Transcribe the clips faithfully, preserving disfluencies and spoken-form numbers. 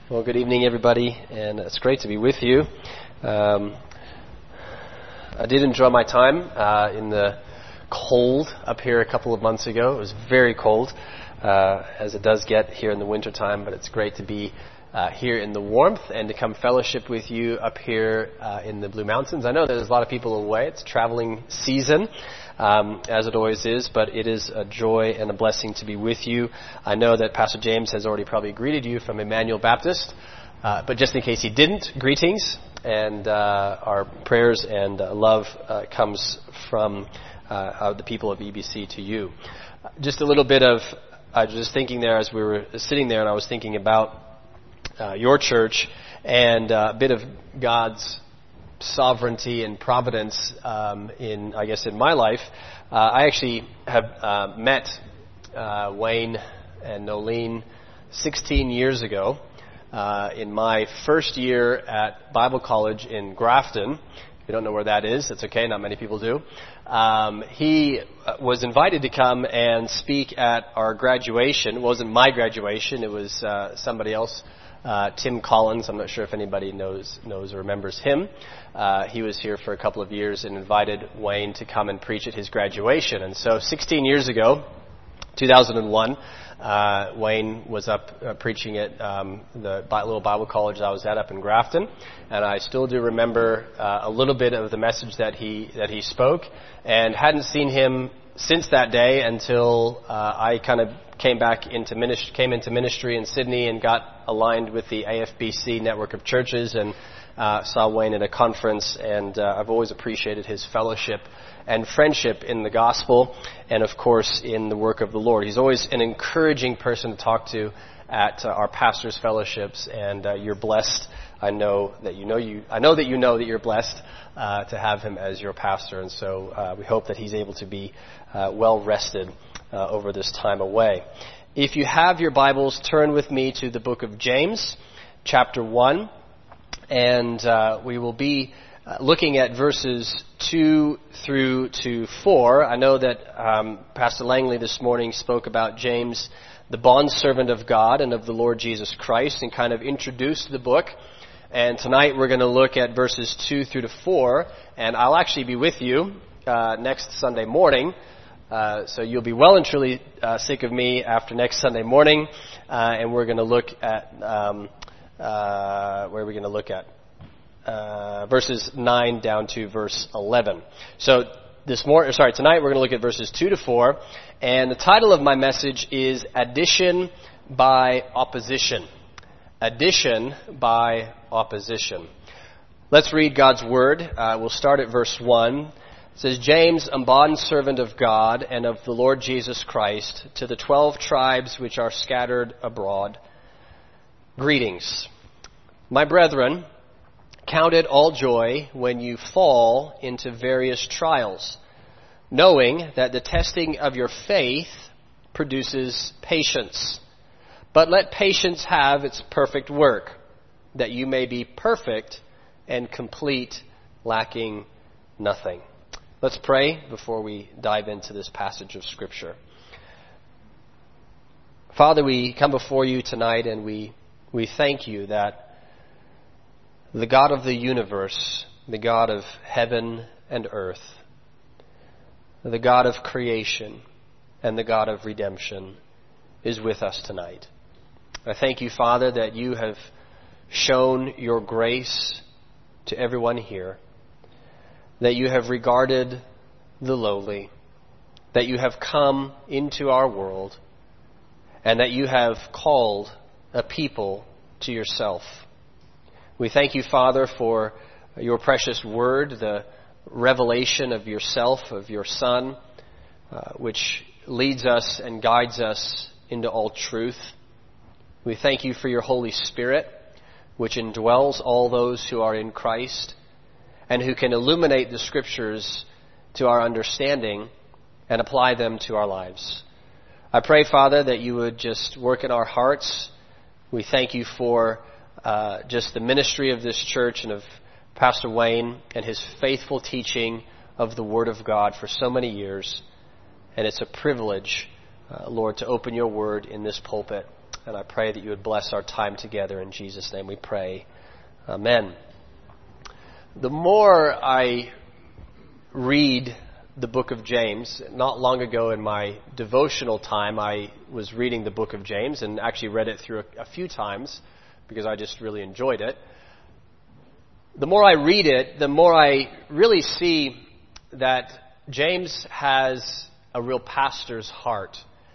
Well, good evening, everybody, and it's great to be with you. Um, I did enjoy my time uh, in the cold up here a couple of months ago. It was very cold, uh, as it does get here in the wintertime, but it's great to be uh, here in the warmth and to come fellowship with you up here uh, in the Blue Mountains. I know there's a lot of people away. It's traveling season. Um, as it always is, but it is a joy and a blessing to be with you. I know that Pastor James has already probably greeted you from Emmanuel Baptist, uh, but just in case he didn't, greetings, and uh, our prayers and uh, love uh, comes from uh, uh, the people of E B C to you. Just a little bit of, I was just thinking there as we were sitting there, and I was thinking about uh, your church and uh, a bit of God's sovereignty and providence um, in, I guess, in my life. Uh, I actually have uh, met uh, Wayne and Nolene sixteen years ago uh, in my first year at Bible College in Grafton. If you don't know where that is, it's okay, not many people do. Um, he was invited to come and speak at our graduation. It wasn't my graduation, it was uh, somebody else. Uh, Tim Collins, I'm not sure if anybody knows knows or remembers him. Uh, he was here for a couple of years and invited Wayne to come and preach at his graduation. And so sixteen years ago, two thousand one, uh, Wayne was up uh, preaching at um, the little Bible college I was at up in Grafton. And I still do remember uh, a little bit of the message that he that he spoke, and hadn't seen him since that day until uh, I kind of came back into ministry, came into ministry in Sydney and got aligned with the A F B C network of churches, and uh, saw Wayne at a conference. And uh, I've always appreciated his fellowship and friendship in the gospel, and of course in the work of the Lord. He's always an encouraging person to talk to at uh, our pastors' fellowships, and uh, you're blessed. I know that you know you. I know that you know that you're blessed uh, to have him as your pastor, and so uh, we hope that he's able to be uh, well rested uh, over this time away. If you have your Bibles, turn with me to the book of James, chapter one, and uh, we will be uh, looking at verses two through to four. I know that um, Pastor Langley this morning spoke about James, the bondservant of God and of the Lord Jesus Christ, and kind of introduced the book. And tonight we're going to look at verses two through to four, and I'll actually be with you uh, next Sunday morning. Uh, so you'll be well and truly uh, sick of me after next Sunday morning, uh, and we're going to look at, um, uh, where are we going to look at? Uh, verses nine down to verse eleven. So this morning, sorry, tonight we're going to look at verses two to four, and the title of my message is Addition by Opposition. Addition by Opposition. Let's read God's Word. Uh, we'll start at verse one. It says, James, a bondservant of God and of the Lord Jesus Christ, to the twelve tribes which are scattered abroad, greetings. My brethren, count it all joy when you fall into various trials, knowing that the testing of your faith produces patience. But let patience have its perfect work, that you may be perfect and complete, lacking nothing. Let's pray before we dive into this passage of Scripture. Father, we come before you tonight, and we, we thank you that the God of the universe, the God of heaven and earth, the God of creation and the God of redemption is with us tonight. I thank you, Father, that you have shown your grace to everyone here, that you have regarded the lowly, that you have come into our world, and that you have called a people to yourself. We thank you, Father, for your precious word, the revelation of yourself, of your Son, uh, which leads us and guides us into all truth. We thank you for your Holy Spirit, which indwells all those who are in Christ and who can illuminate the Scriptures to our understanding and apply them to our lives. I pray, Father, that you would just work in our hearts. We thank you for uh, just the ministry of this church and of Pastor Wayne and his faithful teaching of the Word of God for so many years. And it's a privilege, uh, Lord, to open your Word in this pulpit. And I pray that you would bless our time together. In Jesus' name we pray. Amen. The more I read the book of James, not long ago in my devotional time, I was reading the book of James and actually read it through a, a few times because I just really enjoyed it. The more I read it, the more I really see that James has a real pastor's heart.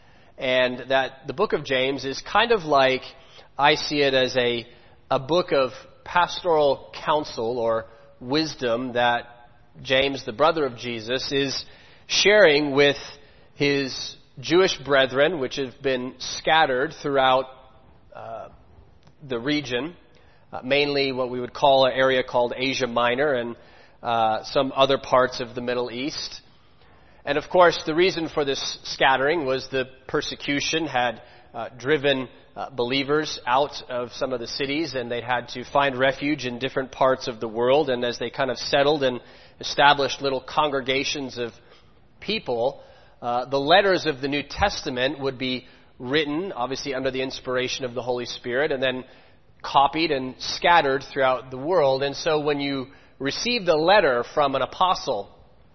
And that the book of James is kind of like, I see it as a, a book of pastoral counsel or wisdom that James, the brother of Jesus, is sharing with his Jewish brethren, which have been scattered throughout uh, the region, uh, mainly what we would call an area called Asia Minor and uh, some other parts of the Middle East. And of course, the reason for this scattering was the persecution had uh, driven uh, believers out of some of the cities, and they had to find refuge in different parts of the world. And as they kind of settled and established little congregations of people, uh, the letters of the New Testament would be written, obviously under the inspiration of the Holy Spirit, and then copied and scattered throughout the world. And so when you received a letter from an apostle,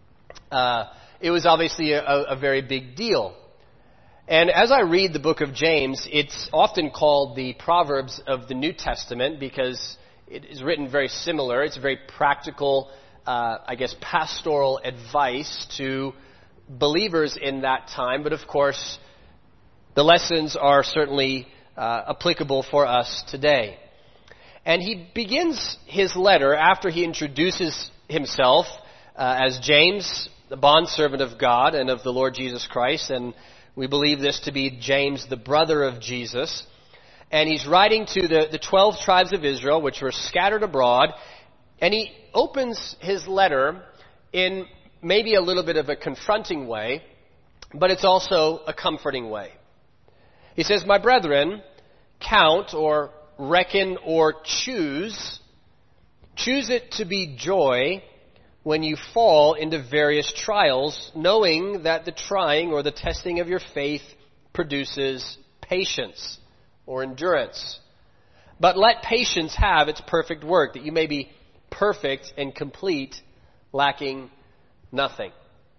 uh, it was obviously a, a very big deal. And as I read the book of James, it's often called the Proverbs of the New Testament because it is written very similar. It's very practical, uh, I guess, pastoral advice to believers in that time. But of course, the lessons are certainly uh, applicable for us today. And he begins his letter after he introduces himself uh, as James, the bondservant of God and of the Lord Jesus Christ, and we believe this to be James, the brother of Jesus. And he's writing to the, the twelve tribes of Israel, which were scattered abroad, and he opens his letter in maybe a little bit of a confronting way, but it's also a comforting way. He says, "My brethren, count or reckon or choose, choose it to be joy when you fall into various trials, knowing that the trying or the testing of your faith produces patience or endurance. But let patience have its perfect work, that you may be perfect and complete, lacking nothing."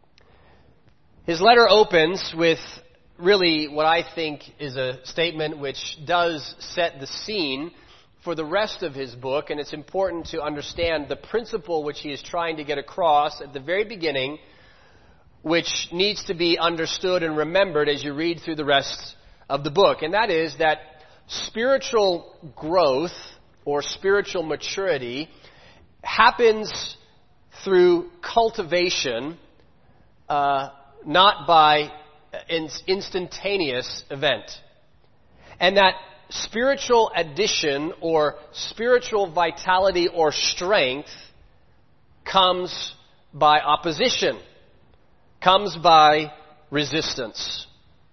His letter opens with really what I think is a statement which does set the scene for the rest of his book, and it's important to understand the principle which he is trying to get across at the very beginning, which needs to be understood and remembered as you read through the rest of the book. And that is that spiritual growth or spiritual maturity happens through cultivation, uh, not by an instantaneous event. And that spiritual addition or spiritual vitality or strength comes by opposition, comes by resistance.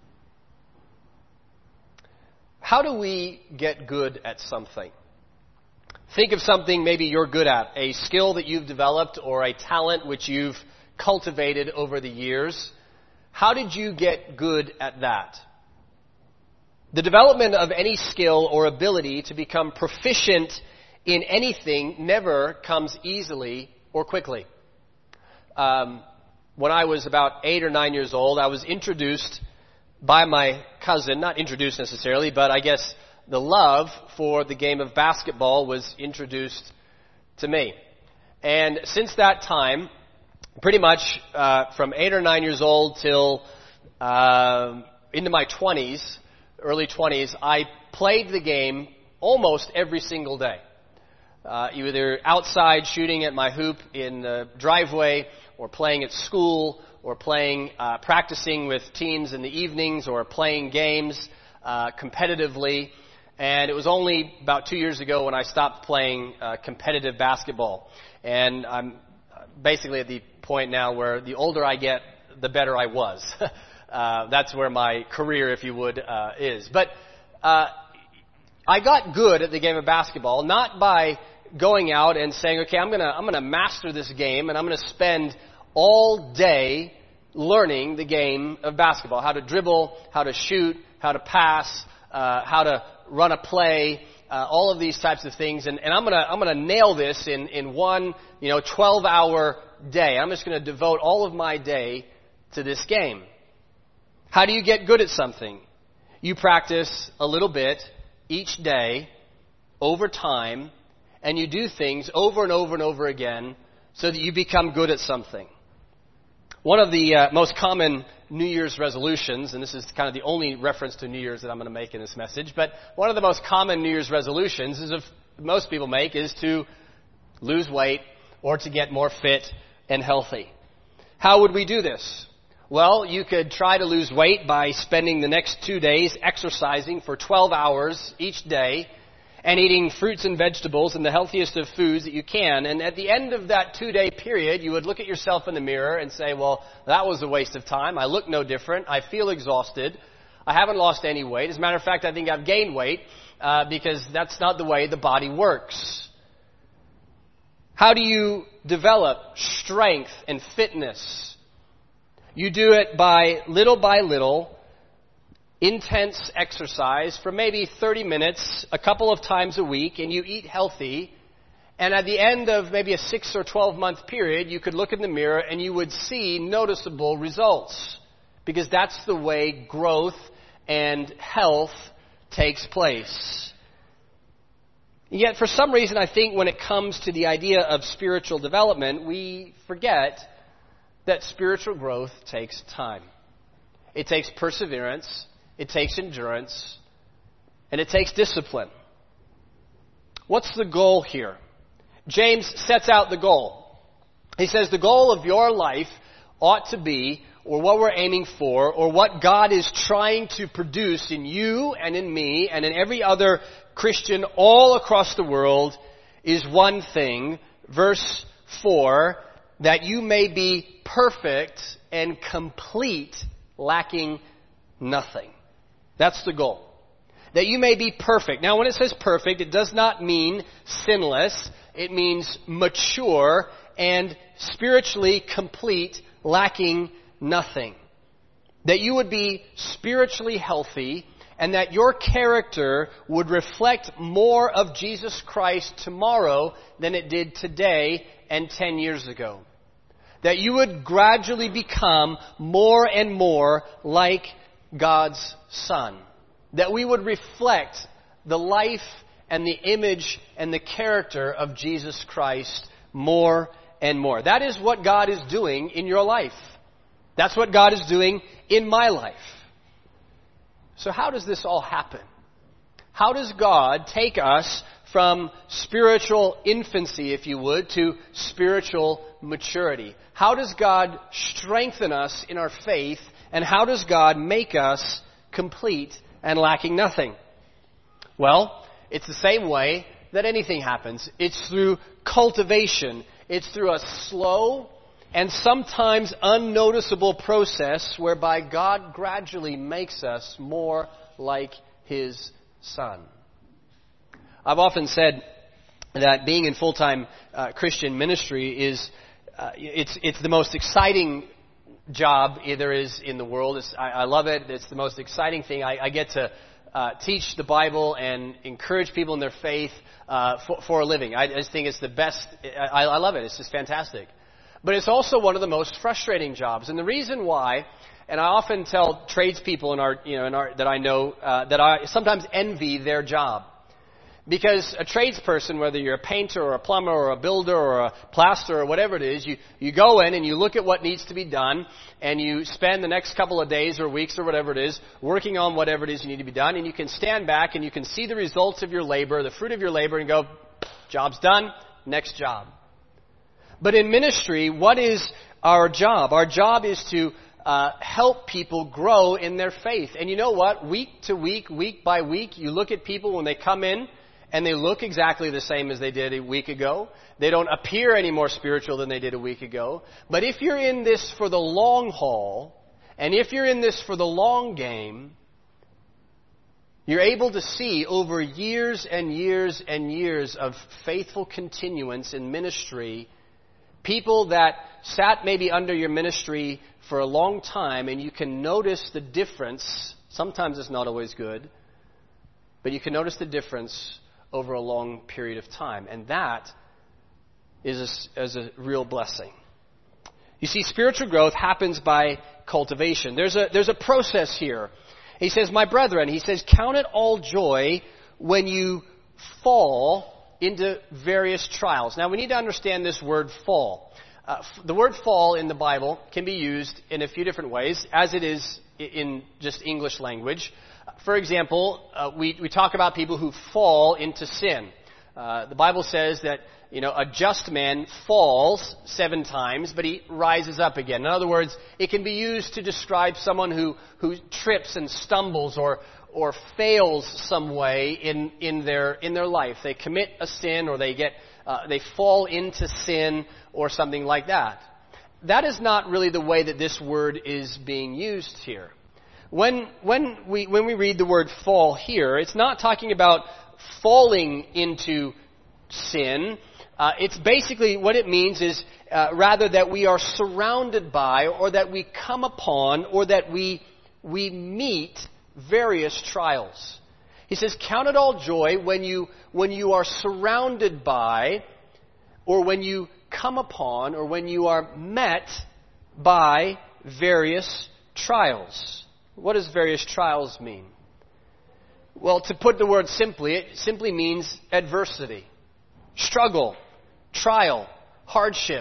How do we get good at something? Think of something maybe you're good at, a skill that you've developed or a talent which you've cultivated over the years. How did you get good at that? The development of any skill or ability to become proficient in anything never comes easily or quickly. Um, when I was about eight or nine years old, I was introduced by my cousin, not introduced necessarily, but I guess the love for the game of basketball was introduced to me. And since that time, pretty much uh, from eight or nine years old till uh, into my twenties, early twenties, I played the game almost every single day. Uh, either outside shooting at my hoop in the driveway, or playing at school, or playing, uh, practicing with teams in the evenings, or playing games uh, competitively. And it was only about two years ago when I stopped playing uh, competitive basketball. And I'm basically at the point now where the older I get, the better I was. Uh, that's where my career, if you would, uh, is. But uh, I got good at the game of basketball, not by going out and saying, okay, I'm gonna I'm gonna master this game, and I'm gonna spend all day learning the game of basketball, how to dribble, how to shoot, how to pass, uh, how to run a play, uh, all of these types of things. And, and I'm gonna I'm gonna nail this in in one you know twelve hour day. I'm just gonna devote all of my day to this game. How do you get good at something? You practice a little bit each day, over time, and you do things over and over and over again so that you become good at something. One of the uh, most common New Year's resolutions, and this is kind of the only reference to New Year's that I'm going to make in this message, but one of the most common New Year's resolutions is, if most people make, is to lose weight or to get more fit and healthy. How would we do this? Well, you could try to lose weight by spending the next two days exercising for twelve hours each day and eating fruits and vegetables and the healthiest of foods that you can. And at the end of that two-day period, you would look at yourself in the mirror and say, well, that was a waste of time. I look no different. I feel exhausted. I haven't lost any weight. As a matter of fact, I think I've gained weight uh, because that's not the way the body works. How do you develop strength and fitness? You do it by little by little, intense exercise for maybe thirty minutes, a couple of times a week, and you eat healthy. And at the end of maybe a six or twelve month period, you could look in the mirror and you would see noticeable results. Because that's the way growth and health takes place. Yet for some reason, I think when it comes to the idea of spiritual development, we forget that spiritual growth takes time. It takes perseverance, it takes endurance, and it takes discipline. What's the goal here? James sets out the goal. He says the goal of your life ought to be, or what we're aiming for, or what God is trying to produce in you and in me and in every other Christian all across the world, is one thing. Verse four, that you may be perfect and complete, lacking nothing. That's the goal. That you may be perfect. Now, when it says perfect, it does not mean sinless. It means mature and spiritually complete, lacking nothing. That you would be spiritually healthy and that your character would reflect more of Jesus Christ tomorrow than it did today and ten years ago. That you would gradually become more and more like God's Son. That we would reflect the life and the image and the character of Jesus Christ more and more. That is what God is doing in your life. That's what God is doing in my life. So how does this all happen? How does God take us from spiritual infancy, if you would, to spiritual maturity? How does God strengthen us in our faith, and how does God make us complete and lacking nothing? Well, it's the same way that anything happens. It's through cultivation. It's through a slow and sometimes unnoticeable process whereby God gradually makes us more like His Son. I've often said that being in full-time uh, Christian ministry is uh, it's it's the most exciting job there is in the world. It's, I, I love it. It's the most exciting thing. I, I get to uh, teach the Bible and encourage people in their faith uh, for, for a living. I just think it's the best. I, I love it. It's just fantastic. But it's also one of the most frustrating jobs. And the reason why, and I often tell tradespeople in our, you know, in our, that I know uh, that I sometimes envy their job. Because a tradesperson, whether you're a painter or a plumber or a builder or a plasterer or whatever it is, you, you go in and you look at what needs to be done and you spend the next couple of days or weeks or whatever it is working on whatever it is you need to be done, and you can stand back and you can see the results of your labor, the fruit of your labor, and go, job's done, next job. But in ministry, what is our job? Our job is to uh, help people grow in their faith. And you know what? Week to week, week by week, you look at people when they come in, and they look exactly the same as they did a week ago. They don't appear any more spiritual than they did a week ago. But if you're in this for the long haul, and if you're in this for the long game, you're able to see over years and years and years of faithful continuance in ministry, people that sat maybe under your ministry for a long time, and you can notice the difference. Sometimes it's not always good. but you can notice the difference over a long period of time. And that is a, is a real blessing. You see, spiritual growth happens by cultivation. There's a, there's a process here. He says, my brethren, he says, count it all joy when you fall into various trials. Now, we need to understand this word fall. Uh, f- the word fall in the Bible can be used in a few different ways, as it is in just English language. For example, uh, we, we talk about people who fall into sin. Uh, the Bible says that, you know, a just man falls seven times, but he rises up again. In other words, it can be used to describe someone who, who trips and stumbles or or fails some way in, in their in their life. They commit a sin, or they get uh, they fall into sin, or something like that. That is not really the way that this word is being used here. When when we when we read the word fall here, it's not talking about falling into sin. Uh, it's basically what it means is uh, rather that we are surrounded by, or that we come upon, or that we we meet various trials. He says, count it all joy when you when you are surrounded by, or when you come upon, or when you are met by various trials. What does various trials mean? Well, to put the word simply, it simply means adversity, struggle, trial, hardship.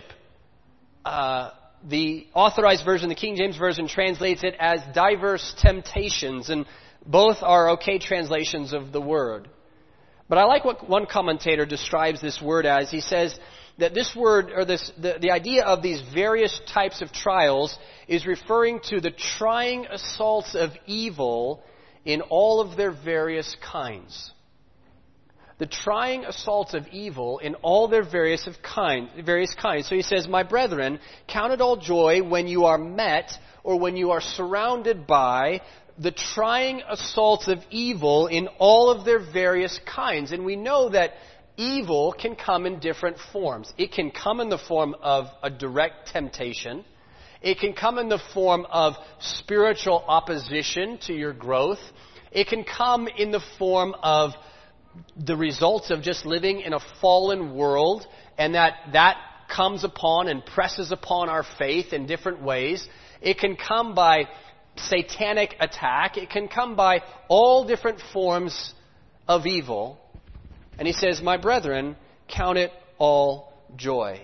Uh, the Authorized Version, the King James Version, translates it as diverse temptations, and both are okay translations of the word. But I like what one commentator describes this word as. He says that this word, or this, the, the idea of these various types of trials is referring to the trying assaults of evil in all of their various kinds. The trying assaults of evil in all their various of kind, various kinds. So he says, my brethren, count it all joy when you are met, or when you are surrounded by, the trying assaults of evil in all of their various kinds. And we know that evil can come in different forms. It can come in the form of a direct temptation. It can come in the form of spiritual opposition to your growth. It can come in the form of the results of just living in a fallen world, and that that comes upon and presses upon our faith in different ways. It can come by satanic attack. It can come by all different forms of evil. And he says, my brethren, count it all joy.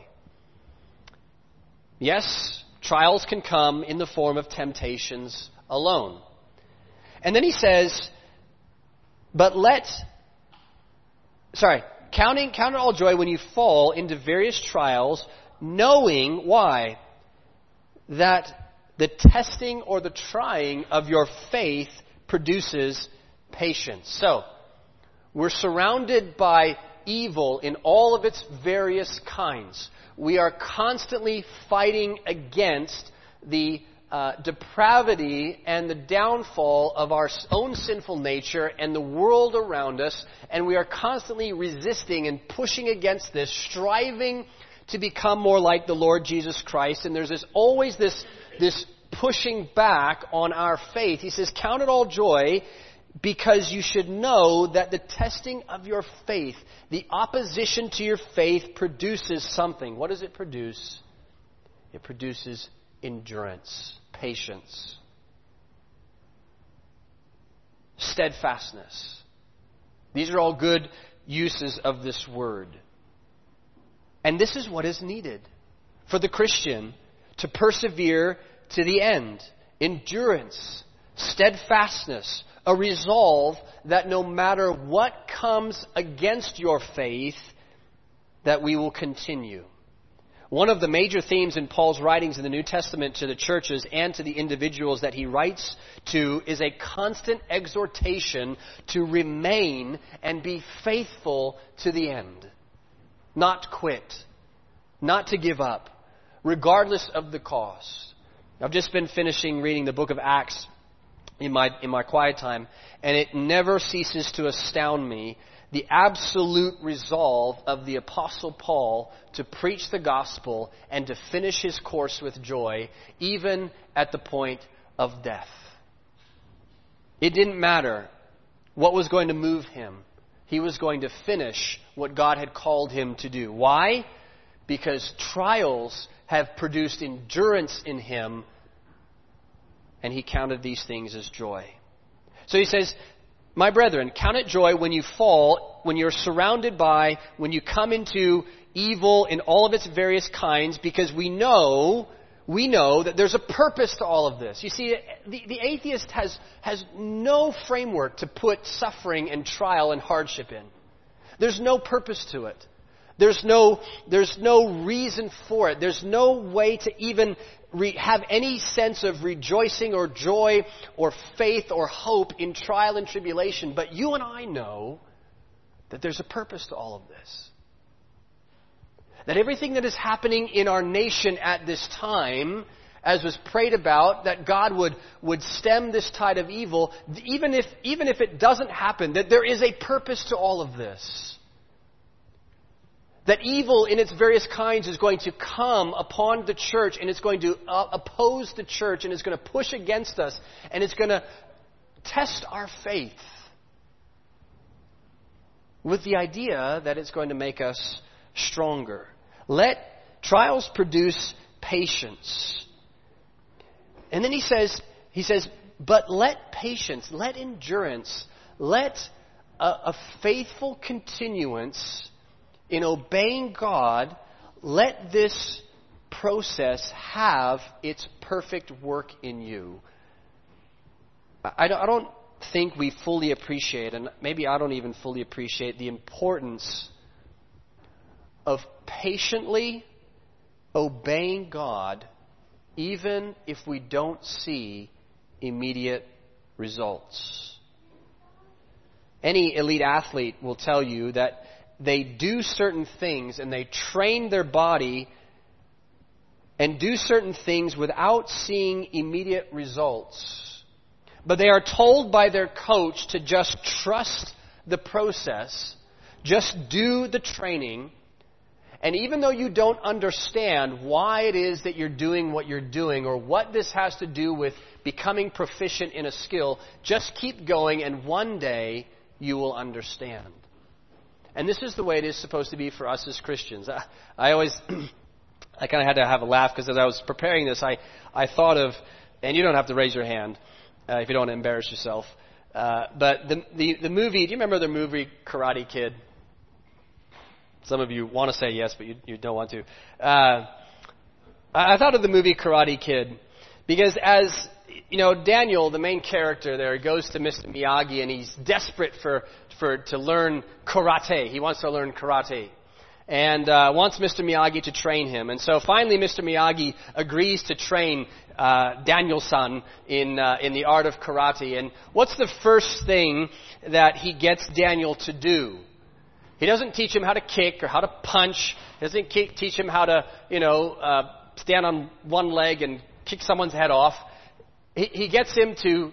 Yes, trials can come in the form of temptations alone. And then he says, but let Sorry, counting, count it all joy when you fall into various trials, knowing, why? That the testing or the trying of your faith produces patience. So, we're surrounded by evil in all of its various kinds. We are constantly fighting against the Uh, depravity and the downfall of our own sinful nature and the world around us, and we are constantly resisting and pushing against this, striving to become more like the Lord Jesus Christ. And there's this, always this, this pushing back on our faith. He says, count it all joy, because you should know that the testing of your faith, the opposition to your faith, produces something. What does it produce? It produces endurance, patience, steadfastness. These are all good uses of this word. And this is what is needed for the Christian to persevere to the end. Endurance, steadfastness, a resolve that no matter what comes against your faith, that we will continue. One of the major themes in Paul's writings in the New Testament to the churches and to the individuals that he writes to is a constant exhortation to remain and be faithful to the end. Not quit. Not to give up, regardless of the cost. I've just been finishing reading the book of Acts in my, in my quiet time, and it never ceases to astound me the absolute resolve of the Apostle Paul to preach the gospel and to finish his course with joy, even at the point of death. It didn't matter what was going to move him? He was going to finish what God had called him to do. Why? Because trials have produced endurance in him, and he counted these things as joy. So he says, my brethren, count it joy when you fall, when you're surrounded by, when you come into evil in all of its various kinds, because we know, we know that there's a purpose to all of this. You see, the, the atheist has, has no framework to put suffering and trial and hardship in. There's no purpose to it. There's no, there's no reason for it. There's no way to even re- have any sense of rejoicing or joy or faith or hope in trial and tribulation. But you and I know that there's a purpose to all of this. That everything that is happening in our nation at this time, as was prayed about, that God would, would stem this tide of evil, even if, even if it doesn't happen, that there is a purpose to all of this. That evil in its various kinds is going to come upon the church, and it's going to uh, oppose the church, and it's going to push against us, and it's going to test our faith with the idea that it's going to make us stronger. Let trials produce patience. And then he says, he says, but let patience, let endurance, let a, a faithful continuance in obeying God, let this process have its perfect work in you. I don't, I don't think we fully appreciate, and maybe I don't even fully appreciate, the importance of patiently obeying God even if we don't see immediate results. Any elite athlete will tell you that they do certain things and they train their body and do certain things without seeing immediate results. But they are told by their coach to just trust the process, just do the training. And even though you don't understand why it is that you're doing what you're doing or what this has to do with becoming proficient in a skill, just keep going and one day you will understand. And this is the way it is supposed to be for us as Christians. I, I always, I kind of had to have a laugh because as I was preparing this, I, I thought of, and you don't have to raise your hand uh, if you don't want to embarrass yourself, uh, but the, the the movie, do you remember the movie Karate Kid? Some of you want to say yes, but you, you don't want to. Uh, I, I thought of the movie Karate Kid because as, you know, Daniel, the main character there, goes to Mister Miyagi and he's desperate for, for to learn karate. He wants to learn karate and uh, wants Mister Miyagi to train him. And so finally Mister Miyagi agrees to train uh, Daniel-san in, uh, in the art of karate. And what's the first thing that he gets Daniel to do? He doesn't teach him how to kick or how to punch. He doesn't teach him how to, you know, uh, stand on one leg and kick someone's head off. He, he gets him to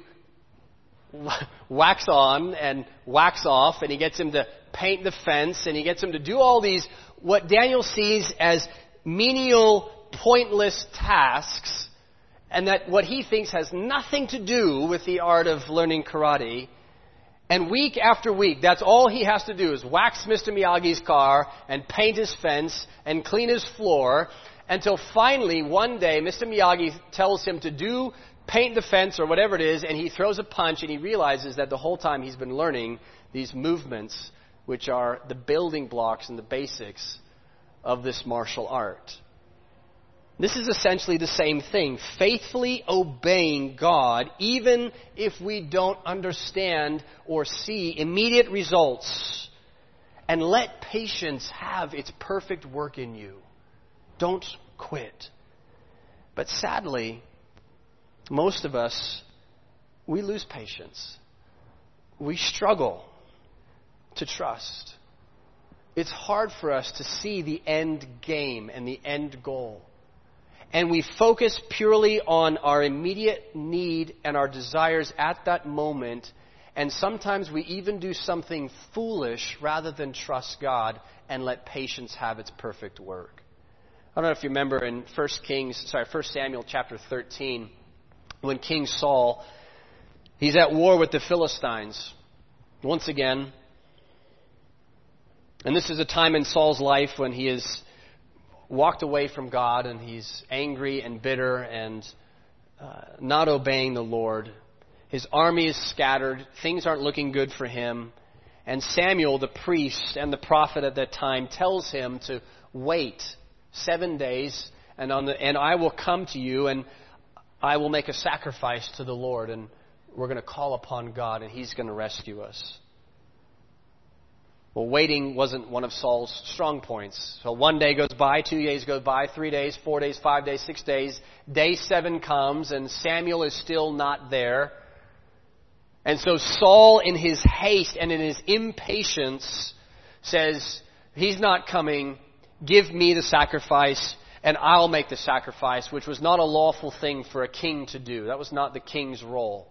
wax on and wax off, and he gets him to paint the fence, and he gets him to do all these, what Daniel sees as menial, pointless tasks, and that what he thinks has nothing to do with the art of learning karate. And week after week, that's all he has to do is wax Mister Miyagi's car and paint his fence and clean his floor until finally one day Mister Miyagi tells him to do paint the fence or whatever it is, and he throws a punch and he realizes that the whole time he's been learning these movements which are the building blocks and the basics of this martial art. This is essentially the same thing. Faithfully obeying God, even if we don't understand or see immediate results. And let patience have its perfect work in you. Don't quit. But sadly, most of us, we lose patience. We struggle to trust. It's hard for us to see the end game and the end goal. And we focus purely on our immediate need and our desires at that moment. And sometimes we even do something foolish rather than trust God and let patience have its perfect work. I don't know if you remember in First Kings, sorry, First Samuel chapter thirteen, when King Saul, he's at war with the Philistines. once again. And this is a time in Saul's life when he has walked away from God and he's angry and bitter and uh, not obeying the Lord. His army is scattered. Things aren't looking good for him. And Samuel, the priest and the prophet at that time, tells him to wait seven days and on the and I will come to you and I will make a sacrifice to the Lord and we're going to call upon God and He's going to rescue us. Well, waiting wasn't one of Saul's strong points. So one day goes by, two days goes by, three days, four days, five days, six days. Day seven comes and Samuel is still not there. And so Saul, in his haste and in his impatience, says, he's not coming, give me the sacrifice and I'll make the sacrifice, which was not a lawful thing for a king to do. That was not the king's role.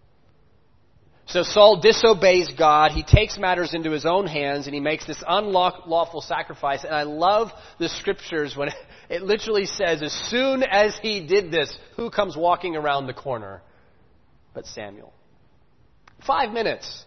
So Saul disobeys God, he takes matters into his own hands, and he makes this unlawful sacrifice. And I love the scriptures when it literally says, as soon as he did this, who comes walking around the corner but Samuel? Five minutes.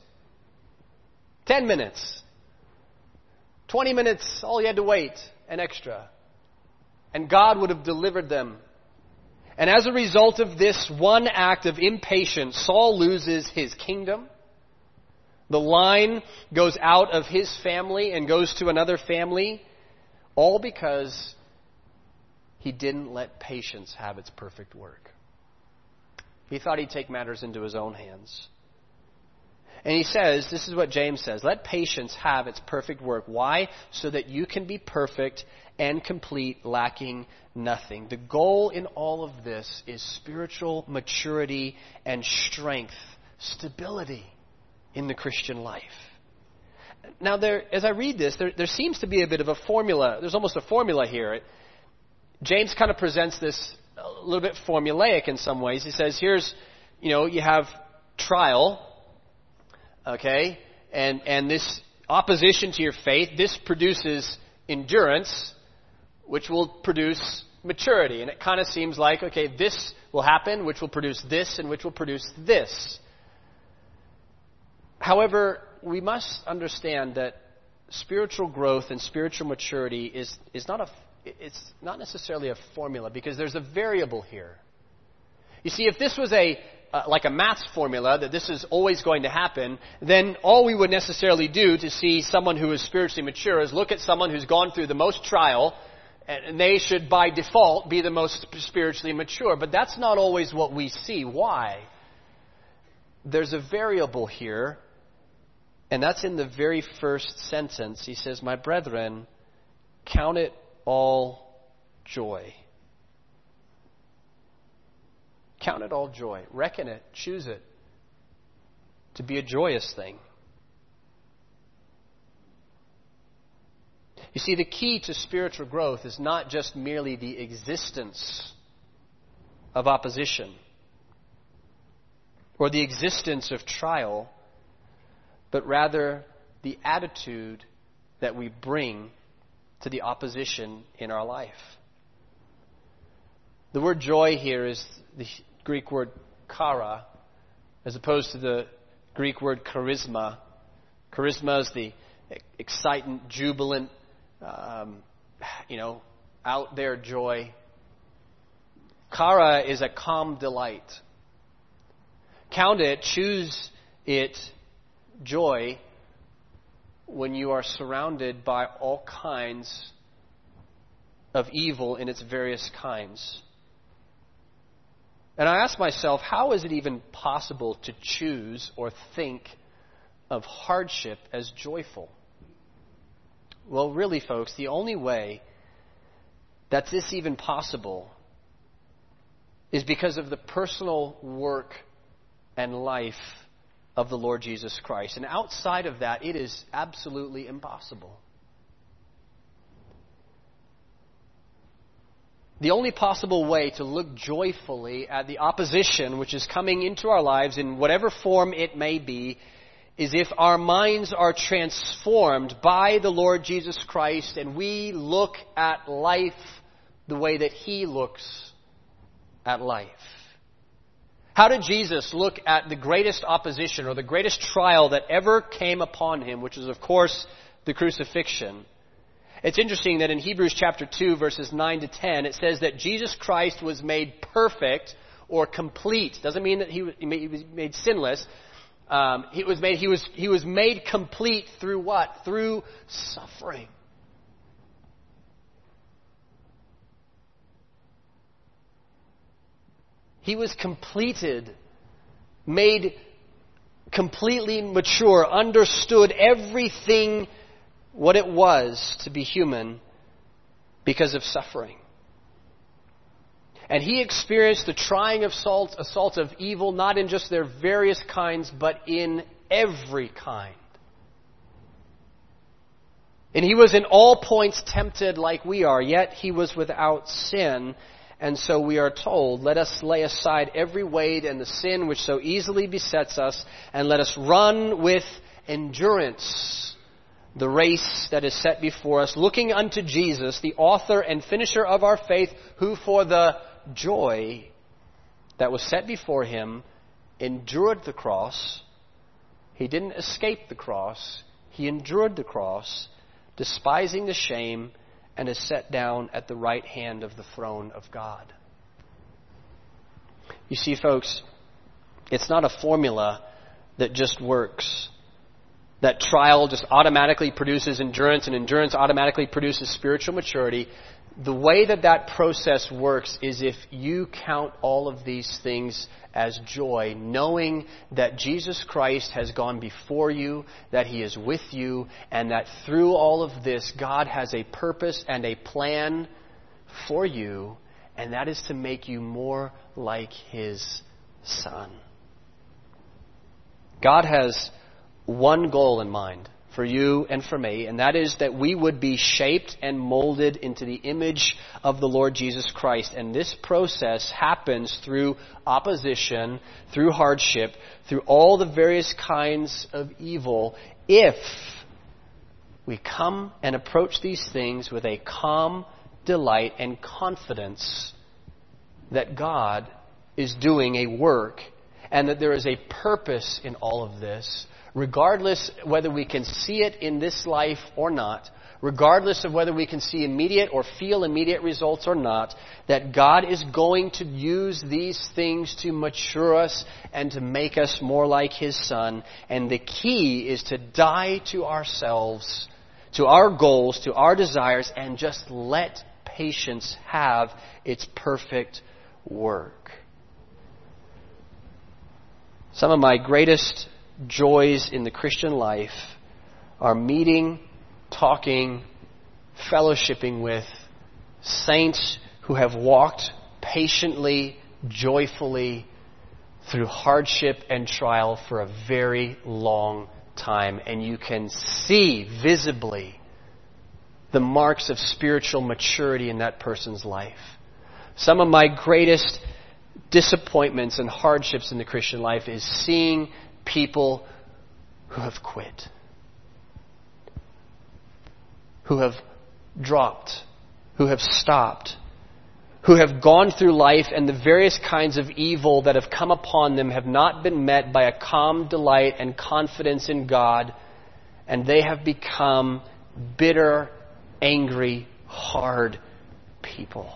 Ten minutes. Twenty minutes, all you had to wait, an extra. And God would have delivered them. And as a result of this one act of impatience, Saul loses his kingdom. The line goes out of his family and goes to another family, all because he didn't let patience have its perfect work. He thought he'd take matters into his own hands. And he says, this is what James says, let patience have its perfect work. Why? So that you can be perfect and complete, lacking nothing. The goal in all of this is spiritual maturity and strength, stability in the Christian life. Now, there, as I read this, there, there seems to be a bit of a formula. There's almost a formula here. James kind of presents this a little bit formulaic in some ways. He says, here's, you know, you have trial, okay, and and this opposition to your faith, this produces endurance, which will produce maturity. And it kind of seems like, okay, this will happen, which will produce this, and which will produce this. However, we must understand that spiritual growth and spiritual maturity is, is not a, it's not necessarily a formula, because there's a variable here. You see, if this was a uh, like a maths formula, that this is always going to happen, then all we would necessarily do to see someone who is spiritually mature is look at someone who's gone through the most trial, and they should, by default, be the most spiritually mature. But that's not always what we see. Why? There's a variable here, and that's in the very first sentence. He says, my brethren, count it all joy. Count it all joy. Reckon it. Choose it to be a joyous thing. You see, the key to spiritual growth is not just merely the existence of opposition or the existence of trial, but rather the attitude that we bring to the opposition in our life. The word joy here is the Greek word chara, as opposed to the Greek word charisma. Charisma is the excitant, jubilant, um, you know, out there joy. Chara is a calm delight. Count it, choose it, joy, when you are surrounded by all kinds of evil in its various kinds. And I ask myself, how is it even possible to choose or think of hardship as joyful? Well, really, folks, the only way that this even possible is because of the personal work and life of the Lord Jesus Christ. And outside of that, it is absolutely impossible. The only possible way to look joyfully at the opposition which is coming into our lives in whatever form it may be is if our minds are transformed by the Lord Jesus Christ and we look at life the way that He looks at life. How did Jesus look at the greatest opposition or the greatest trial that ever came upon him, which is, of course, the crucifixion? It's interesting that in Hebrews chapter two, verses nine to ten, it says that Jesus Christ was made perfect or complete. Doesn't mean that he was made sinless. Um, he was made. He was. He was made complete through what? Through suffering. He was completed, made completely mature, understood everything what it was to be human because of suffering. And he experienced the trying assault, assault of evil, not in just their various kinds, but in every kind. And he was in all points tempted like we are, yet he was without sin. And so we are told, let us lay aside every weight and the sin which so easily besets us, and let us run with endurance the race that is set before us, looking unto Jesus, the author and finisher of our faith, who for the joy that was set before him endured the cross. He didn't escape the cross. He endured the cross, despising the shame, and is set down at the right hand of the throne of God. You see, folks, it's not a formula that just works. That trial just automatically produces endurance, and endurance automatically produces spiritual maturity. The way that that process works is if you count all of these things as joy, knowing that Jesus Christ has gone before you, that He is with you, and that through all of this, God has a purpose and a plan for you, and that is to make you more like His Son. God has one goal in mind for you and for me, and that is that we would be shaped and molded into the image of the Lord Jesus Christ. And this process happens through opposition, through hardship, through all the various kinds of evil, if we come and approach these things with a calm delight and confidence that God is doing a work and that there is a purpose in all of this, regardless whether we can see it in this life or not, regardless of whether we can see immediate or feel immediate results or not, that God is going to use these things to mature us and to make us more like His Son. And the key is to die to ourselves, to our goals, to our desires, and just let patience have its perfect work. Some of my greatest joys in the Christian life are meeting, talking, fellowshipping with saints who have walked patiently, joyfully through hardship and trial for a very long time. And you can see visibly the marks of spiritual maturity in that person's life. Some of my greatest disappointments and hardships in the Christian life is seeing people who have quit, who have dropped, who have stopped, who have gone through life, and the various kinds of evil that have come upon them have not been met by a calm delight and confidence in God, and they have become bitter, angry, hard people.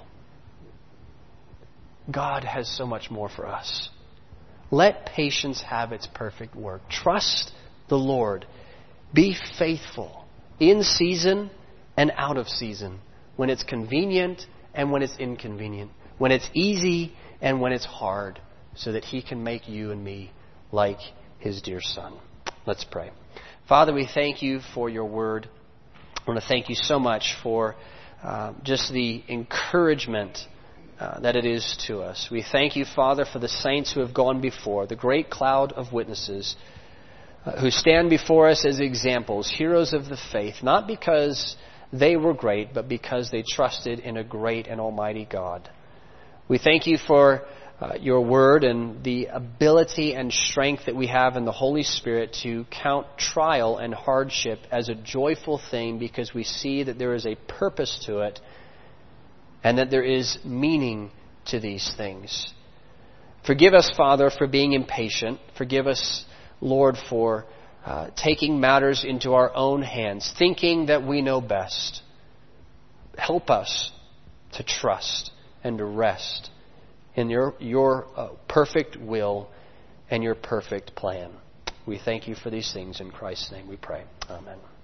God has so much more for us. Let patience have its perfect work. Trust the Lord. Be faithful in season and out of season, when it's convenient and when it's inconvenient, when it's easy and when it's hard, so that He can make you and me like His dear Son. Let's pray. Father, we thank You for Your word. I want to thank You so much for uh, just the encouragement Uh, that it is to us. We thank You, Father, for the saints who have gone before, the great cloud of witnesses uh, who stand before us as examples, heroes of the faith, not because they were great, but because they trusted in a great and almighty God. We thank You for uh, Your word and the ability and strength that we have in the Holy Spirit to count trial and hardship as a joyful thing, because we see that there is a purpose to it and that there is meaning to these things. Forgive us, Father, for being impatient. Forgive us, Lord, for uh, taking matters into our own hands, thinking that we know best. Help us to trust and to rest in your, your uh, perfect will and your perfect plan. We thank you for these things. In Christ's name we pray. Amen.